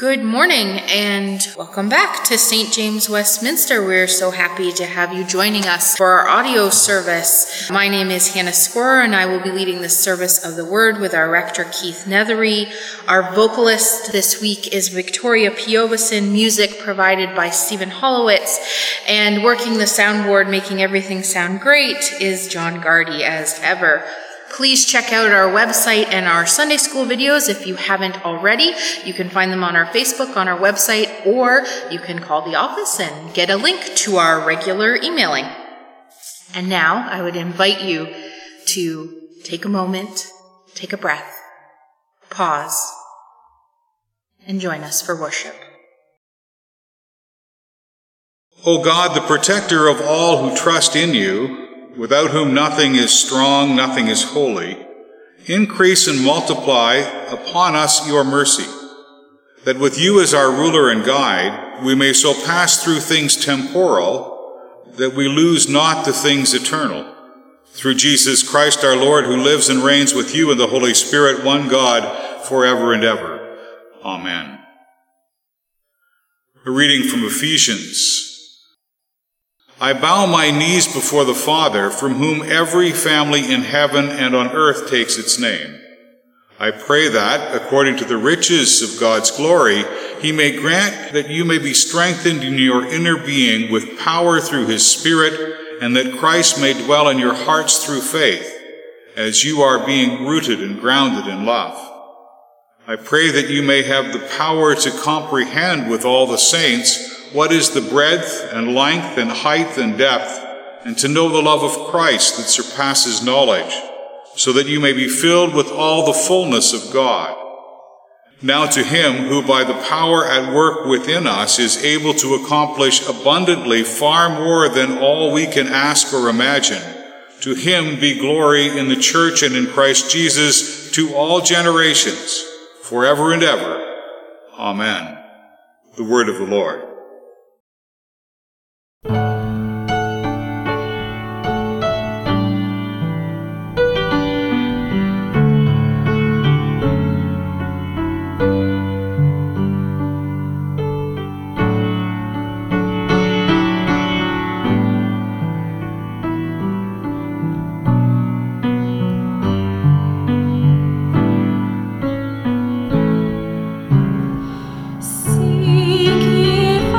Good morning and welcome back to St. James Westminster. We're so happy to have you joining us for our audio service. My name is Hannah Scorer and I will be leading the service of the word with our rector Keith Nethery. Our vocalist this week is Victoria Piovison, music provided by Stephen Hollowitz, and working the soundboard, making everything sound great, is John Gardy as ever. Please check out our website and our Sunday school videos if you haven't already. You can find them on our Facebook, on our website, or you can call the office and get a link to our regular emailing. And now I would invite you to take a moment, take a breath, pause, and join us for worship. O God, the protector of all who trust in you, without whom nothing is strong, nothing is holy, increase and multiply upon us your mercy, that with you as our ruler and guide, we may so pass through things temporal, that we lose not the things eternal. Through Jesus Christ our Lord, who lives and reigns with you in the Holy Spirit, one God, forever and ever. Amen. A reading from Ephesians. I bow my knees before the Father, from whom every family in heaven and on earth takes its name. I pray that, according to the riches of God's glory, he may grant that you may be strengthened in your inner being with power through his Spirit, and that Christ may dwell in your hearts through faith, as you are being rooted and grounded in love. I pray that you may have the power to comprehend with all the saints what is the breadth and length and height and depth, and to know the love of Christ that surpasses knowledge, so that you may be filled with all the fullness of God. Now to him who by the power at work within us is able to accomplish abundantly far more than all we can ask or imagine, to him be glory in the church and in Christ Jesus to all generations, forever and ever. Amen. The word of the Lord. Seek ye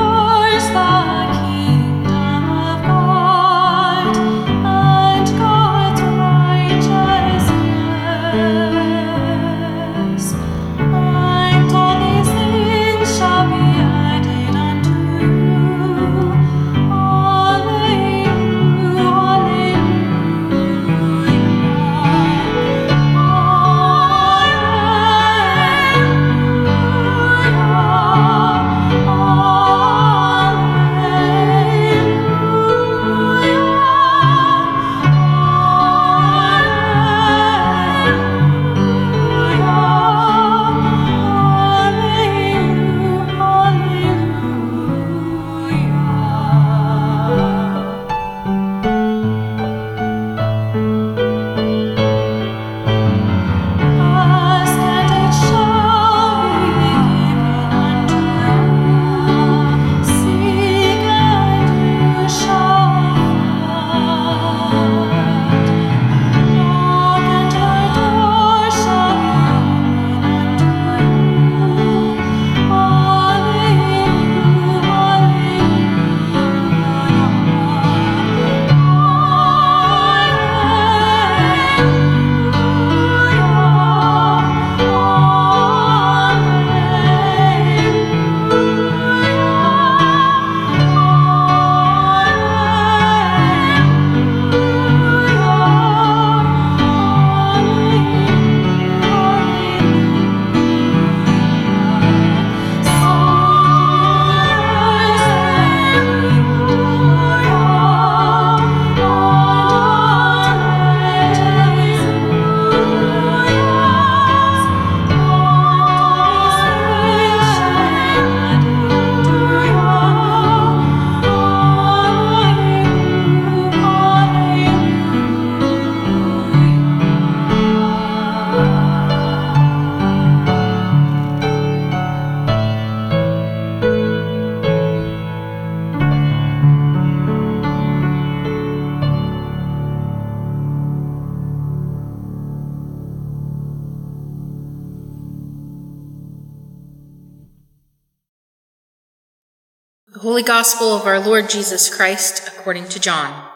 The Holy Gospel of our Lord Jesus Christ according to John.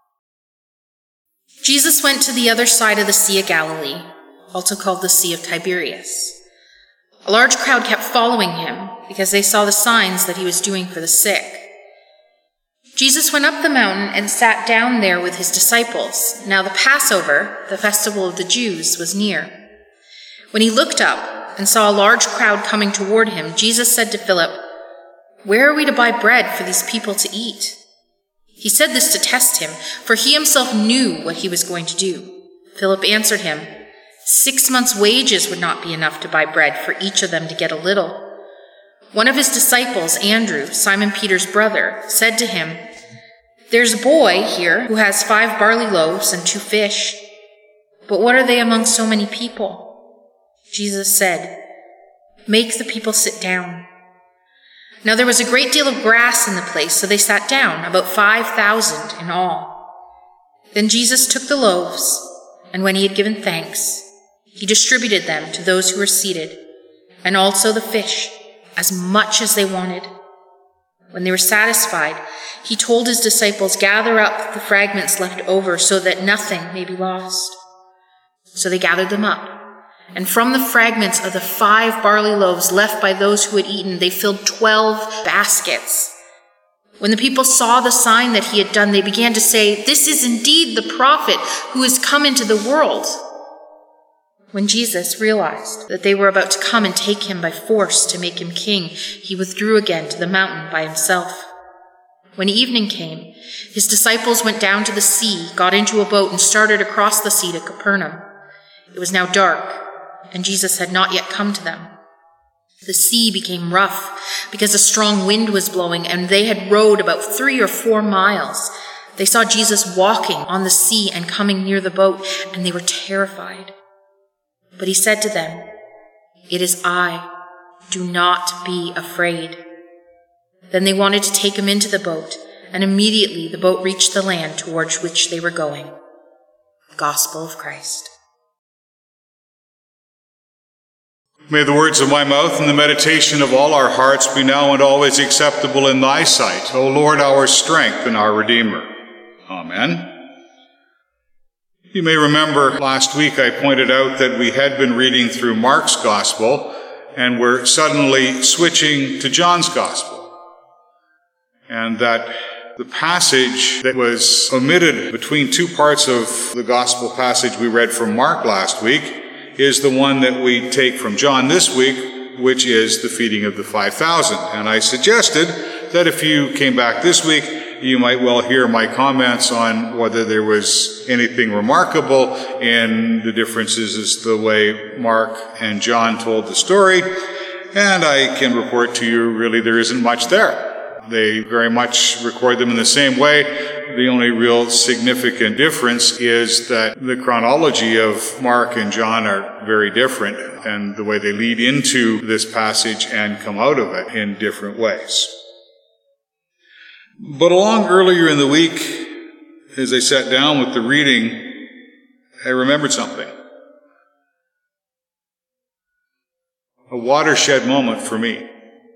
Jesus went to the other side of the Sea of Galilee, also called the Sea of Tiberias. A large crowd kept following him because they saw the signs that he was doing for the sick. Jesus went up the mountain and sat down there with his disciples. Now the Passover, the festival of the Jews, was near. When he looked up and saw a large crowd coming toward him, Jesus said to Philip, "Where are we to buy bread for these people to eat?" He said this to test him, for he himself knew what he was going to do. Philip answered him, 6 months' wages would not be enough to buy bread for each of them to get a little. One of his disciples, Andrew, Simon Peter's brother, said to him, "There's a boy here who has 5 barley loaves and 2 fish. But what are they among so many people?" Jesus said, "Make the people sit down." Now there was a great deal of grass in the place, so they sat down, about 5,000 in all. Then Jesus took the loaves, and when he had given thanks, he distributed them to those who were seated, and also the fish, as much as they wanted. When they were satisfied, he told his disciples, "Gather up the fragments left over so that nothing may be lost." So they gathered them up, and from the fragments of the 5 barley loaves left by those who had eaten, they filled 12 baskets. When the people saw the sign that he had done, they began to say, "This is indeed the prophet who has come into the world." When Jesus realized that they were about to come and take him by force to make him king, he withdrew again to the mountain by himself. When evening came, his disciples went down to the sea, got into a boat, and started across the sea to Capernaum. It was now dark, and Jesus had not yet come to them. The sea became rough because a strong wind was blowing, and they had rowed about 3 or 4 miles. They saw Jesus walking on the sea and coming near the boat, and they were terrified. But he said to them, "It is I. Do not be afraid." Then they wanted to take him into the boat, and immediately the boat reached the land towards which they were going. The Gospel of Christ. May the words of my mouth and the meditation of all our hearts be now and always acceptable in thy sight, O Lord, our strength and our Redeemer. Amen. You may remember last week I pointed out that we had been reading through Mark's Gospel and we're suddenly switching to John's Gospel. And that the passage that was omitted between 2 parts of the Gospel passage we read from Mark last week is the one that we take from John this week, which is the feeding of the 5,000. And I suggested that if you came back this week, you might well hear my comments on whether there was anything remarkable in the differences as the way Mark and John told the story. And I can report to you, really, there isn't much there. They very much record them in the same way. The only real significant difference is that the chronology of Mark and John are very different, and the way they lead into this passage and come out of it in different ways. But along earlier in the week, as I sat down with the reading, I remembered something. A watershed moment for me.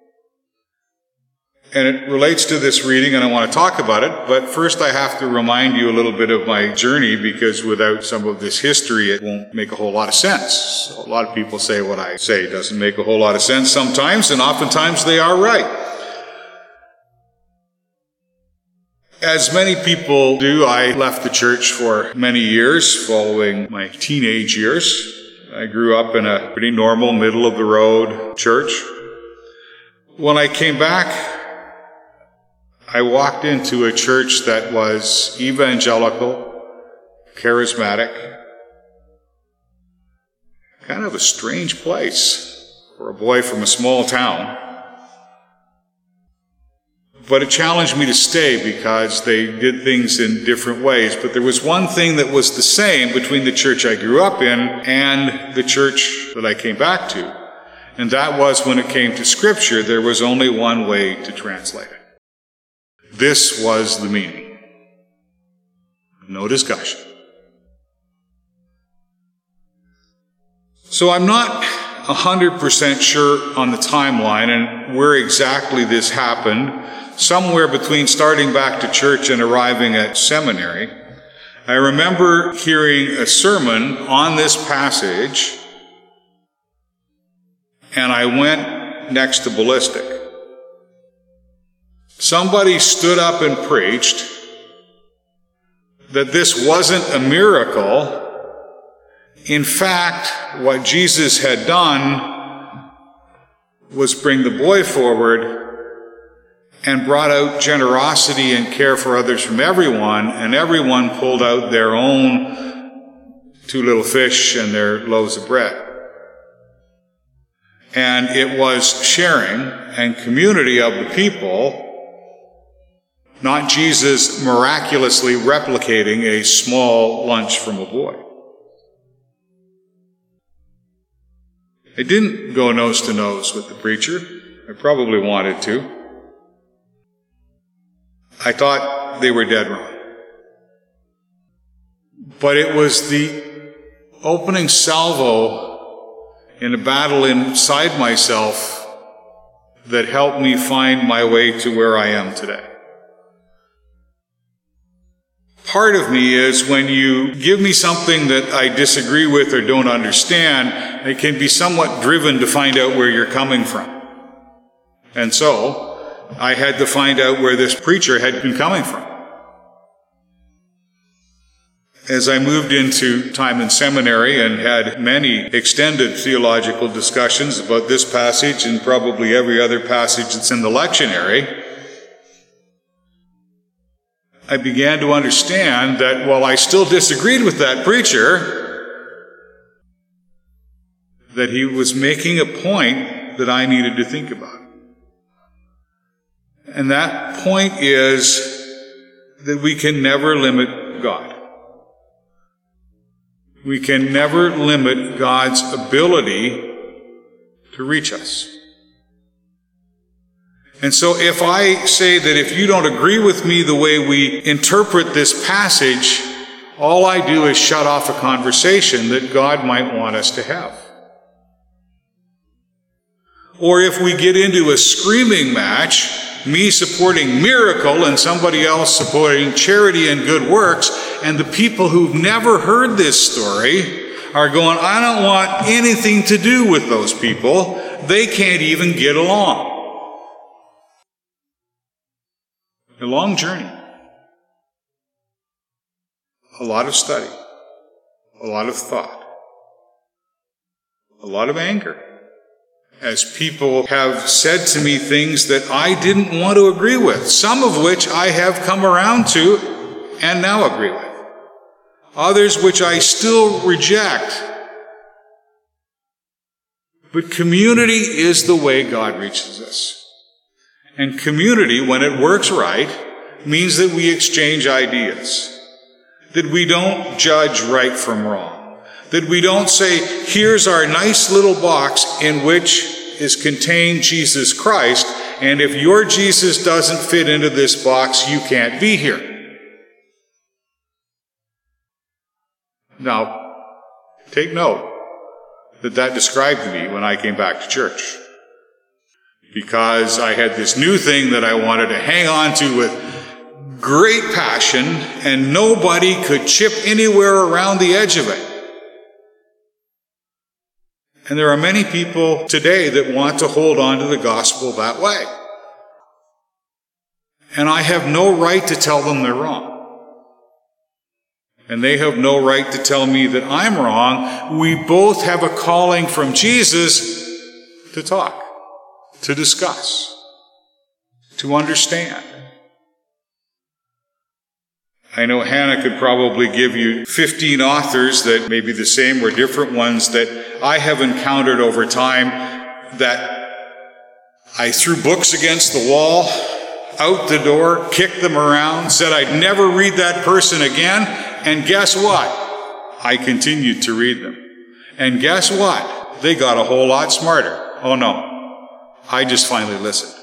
And it relates to this reading, and I want to talk about it, but first I have to remind you a little bit of my journey, because without some of this history, it won't make a whole lot of sense. So a lot of people say what I say doesn't make a whole lot of sense sometimes, and oftentimes they are right. As many people do, I left the church for many years following my teenage years. I grew up in a pretty normal, middle-of-the-road church. When I came back, I walked into a church that was evangelical, charismatic, kind of a strange place for a boy from a small town. But it challenged me to stay because they did things in different ways. But there was one thing that was the same between the church I grew up in and the church that I came back to. And that was, when it came to Scripture, there was only one way to translate it. This was the meaning. No discussion. So I'm not 100% sure on the timeline and where exactly this happened. somewhere between starting back to church and arriving at seminary, I remember hearing a sermon on this passage, and I went next to ballistic. Somebody stood up and preached that this wasn't a miracle. In fact, what Jesus had done was bring the boy forward and brought out generosity and care for others from everyone, and everyone pulled out their own 2 little fish and their loaves of bread. And it was sharing and community of the people, not Jesus miraculously replicating a small lunch from a boy. I didn't go nose to nose with the preacher. I probably wanted to. I thought they were dead wrong. But it was the opening salvo in a battle inside myself that helped me find my way to where I am today. Part of me is when you give me something that I disagree with or don't understand, I can be somewhat driven to find out where you're coming from. And so, I had to find out where this preacher had been coming from. As I moved into time in seminary and had many extended theological discussions about this passage and probably every other passage that's in the lectionary, I began to understand that while I still disagreed with that preacher, that he was making a point that I needed to think about. And that point is that we can never limit God. We can never limit God's ability to reach us. And so if I say that if you don't agree with me the way we interpret this passage, all I do is shut off a conversation that God might want us to have. Or if we get into a screaming match, me supporting miracle and somebody else supporting charity and good works, and the people who've never heard this story are going, I don't want anything to do with those people. They can't even get along. A long journey. A lot of study. A lot of thought. A lot of anger. As people have said to me things that I didn't want to agree with, some of which I have come around to and now agree with. Others which I still reject. But community is the way God reaches us. And community, when it works right, means that we exchange ideas. That we don't judge right from wrong. That we don't say, here's our nice little box in which is contained Jesus Christ, and if your Jesus doesn't fit into this box, you can't be here. Now, take note that that described me when I came back to church. Because I had this new thing that I wanted to hang on to with great passion, and nobody could chip anywhere around the edge of it. And there are many people today that want to hold on to the gospel that way. And I have no right to tell them they're wrong. And they have no right to tell me that I'm wrong. We both have a calling from Jesus to talk, to discuss, to understand. I know Hannah could probably give you 15 authors that may be the same or different ones that I have encountered over time that I threw books against the wall, out the door, kicked them around, said I'd never read that person again, and guess what? I continued to read them. And guess what? They got a whole lot smarter. Oh no, I just finally listened.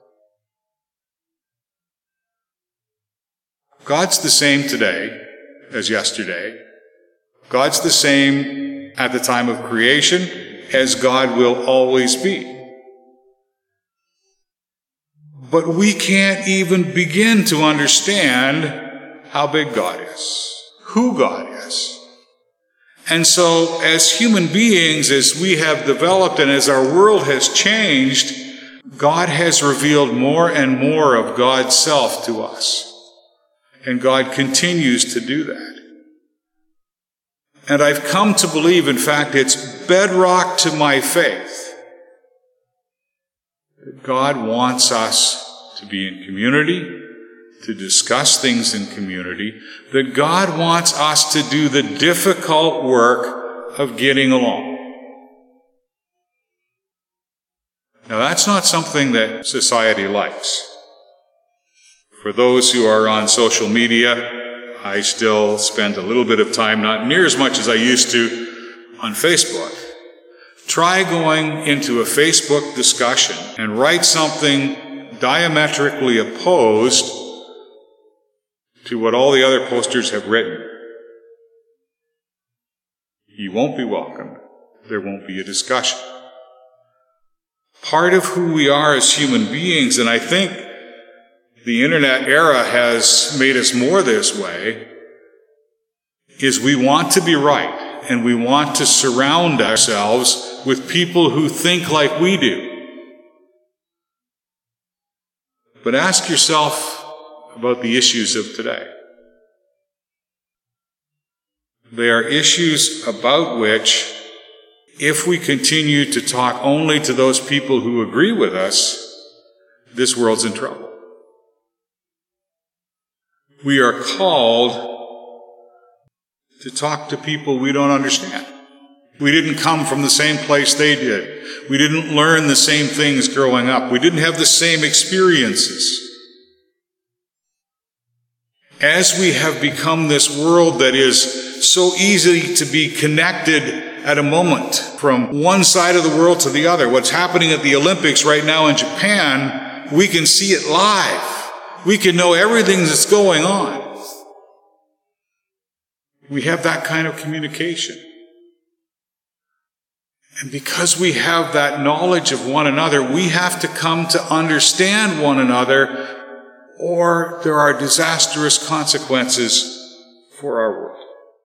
God's the same today as yesterday. God's the same at the time of creation as God will always be. but we can't even begin to understand how big God is, who God is. And so, as human beings, as we have developed and as our world has changed, God has revealed more and more of God's self to us. And God continues to do that. And I've come to believe, in fact, it's bedrock to my faith, that God wants us to be in community, to discuss things in community, that God wants us to do the difficult work of getting along. Now, that's not something that society likes. For those who are on social media, I still spend a little bit of time, not near as much as I used to, on Facebook. Try going into a Facebook discussion and write something diametrically opposed to what all the other posters have written. You won't be welcomed. There won't be a discussion. Part of who we are as human beings, and I think the internet era has made us more this way, is we want to be right, and we want to surround ourselves with people who think like we do. But ask yourself about the issues of today. They are issues about which, if we continue to talk only to those people who agree with us, this world's in trouble. We are called to talk to people we don't understand. We didn't come from the same place they did. We didn't learn the same things growing up. We didn't have the same experiences. As we have become this world that is so easy to be connected at a moment from one side of the world to the other, what's happening at the Olympics right now in Japan, we can see it live. We can know everything that's going on. We have that kind of communication. And because we have that knowledge of one another, we have to come to understand one another, or there are disastrous consequences for our world.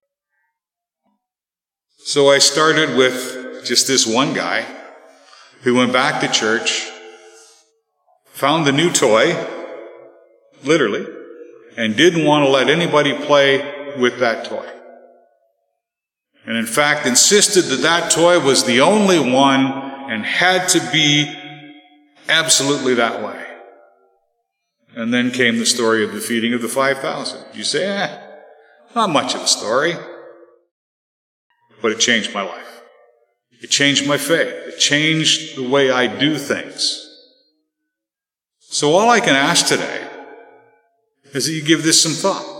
So I started with just this one guy who went back to church, found the new toy, literally, and didn't want to let anybody play with that toy. And in fact, insisted that that toy was the only one and had to be absolutely that way. And then came the story of the feeding of the 5,000. You say, not much of a story. But it changed my life. It changed my faith. It changed the way I do things. So all I can ask today is that you give this some thought.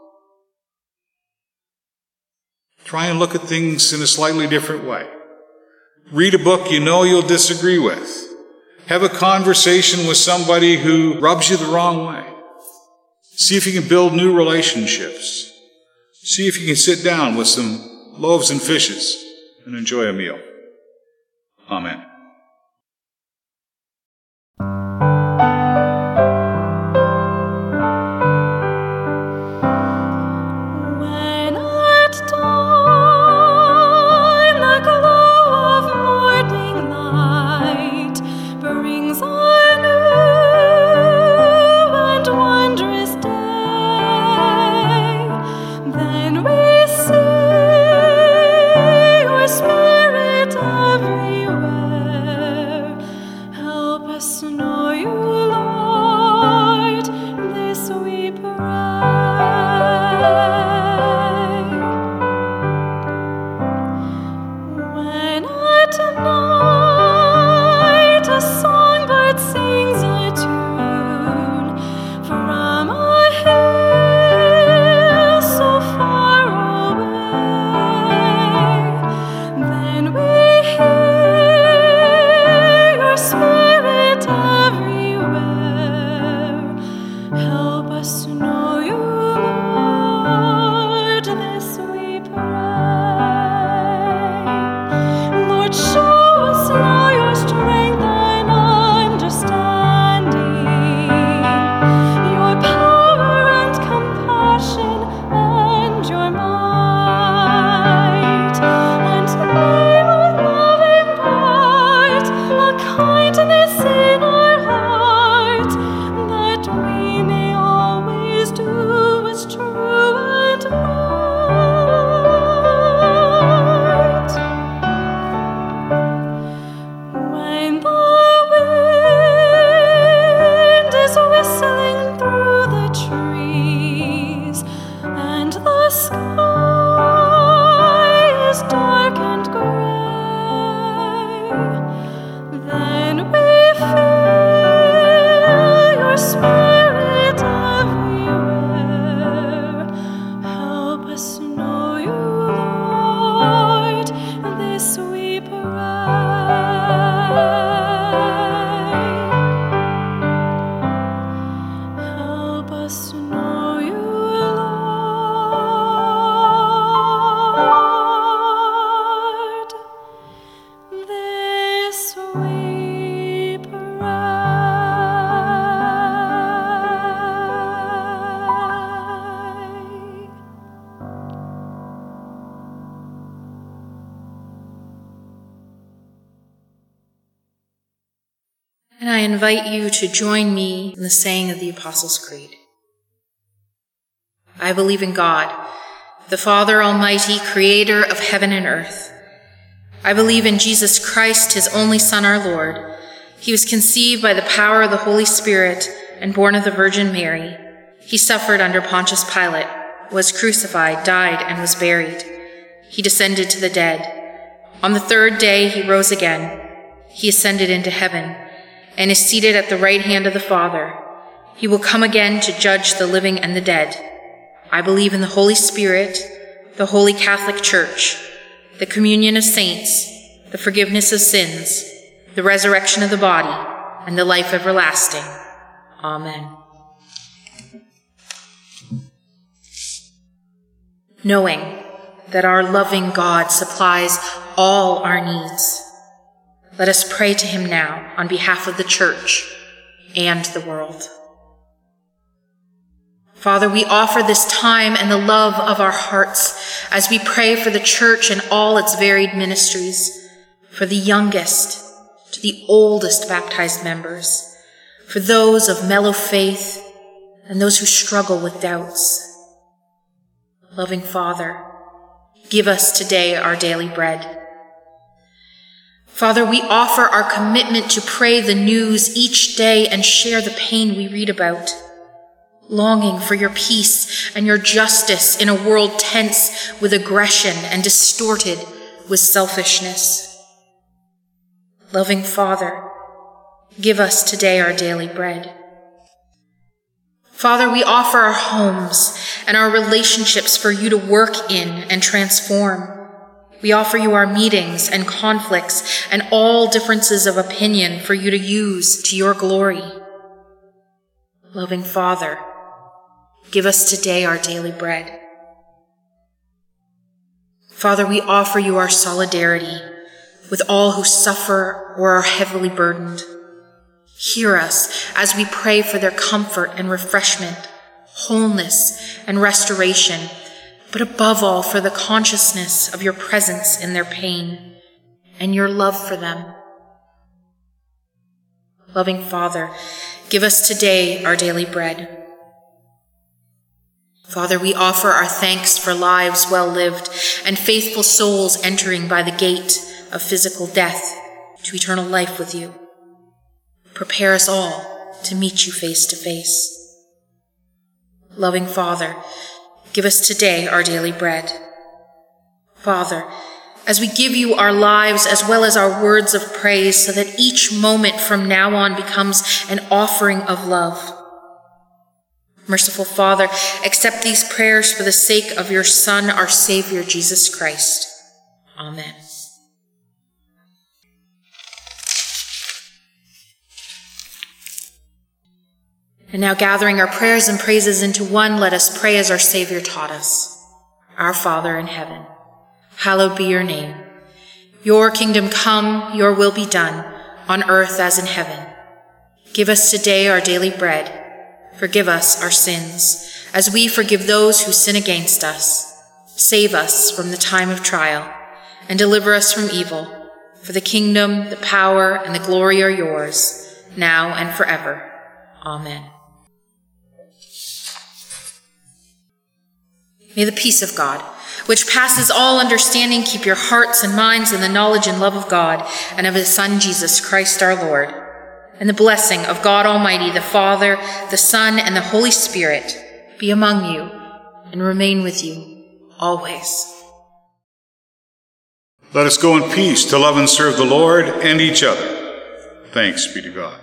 Try and look at things in a slightly different way. Read a book you know you'll disagree with. Have a conversation with somebody who rubs you the wrong way. See if you can build new relationships. See if you can sit down with some loaves and fishes and enjoy a meal. Amen. Spirit everywhere. we pray. And I invite you to join me in the saying of the Apostles' Creed. I believe in God, the Father Almighty, creator of heaven and earth. I believe in Jesus Christ, his only Son, our Lord. He was conceived by the power of the Holy Spirit and born of the Virgin Mary. He suffered under Pontius Pilate, was crucified, died, and was buried. He descended to the dead. On the third day he rose again. He ascended into heaven and is seated at the right hand of the Father. He will come again to judge the living and the dead. I believe in the Holy Spirit, the Holy Catholic Church, the communion of saints, the forgiveness of sins, the resurrection of the body, and the life everlasting. Amen. Knowing that our loving God supplies all our needs, let us pray to him now on behalf of the Church and the world. Father, we offer this time and the love of our hearts as we pray for the Church and all its varied ministries, for the youngest to the oldest baptized members, for those of mellow faith and those who struggle with doubts. Loving Father, give us today our daily bread. Father, we offer our commitment to pray the news each day and share the pain we read about, longing for your peace and your justice in a world tense with aggression and distorted with selfishness. Loving Father, give us today our daily bread. Father, we offer our homes and our relationships for you to work in and transform. We offer you our meetings and conflicts and all differences of opinion for you to use to your glory. Loving Father, give us today our daily bread. Father, we offer you our solidarity with all who suffer or are heavily burdened. Hear us as we pray for their comfort and refreshment, wholeness and restoration, but above all for the consciousness of your presence in their pain and your love for them. Loving Father, give us today our daily bread. Father, we offer our thanks for lives well lived and faithful souls entering by the gate of physical death to eternal life with you. Prepare us all to meet you face to face. Loving Father, give us today our daily bread. Father, as we give you our lives as well as our words of praise so that each moment from now on becomes an offering of love. Merciful Father, accept these prayers for the sake of your Son, our Savior, Jesus Christ. Amen. And now, gathering our prayers and praises into one, let us pray as our Savior taught us. Our Father in heaven, hallowed be your name. Your kingdom come, your will be done, on earth as in heaven. Give us today our daily bread. Forgive us our sins, as we forgive those who sin against us. Save us from the time of trial, and deliver us from evil. For the kingdom, the power, and the glory are yours, now and forever. Amen. May the peace of God, which passes all understanding, keep your hearts and minds in the knowledge and love of God and of his Son, Jesus Christ our Lord. And the blessing of God Almighty, the Father, the Son, and the Holy Spirit be among you and remain with you always. Let us go in peace to love and serve the Lord and each other. Thanks be to God.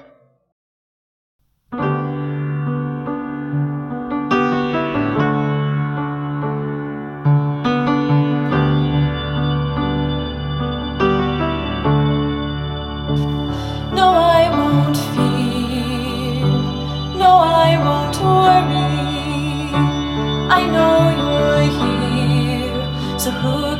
I know you're here, so who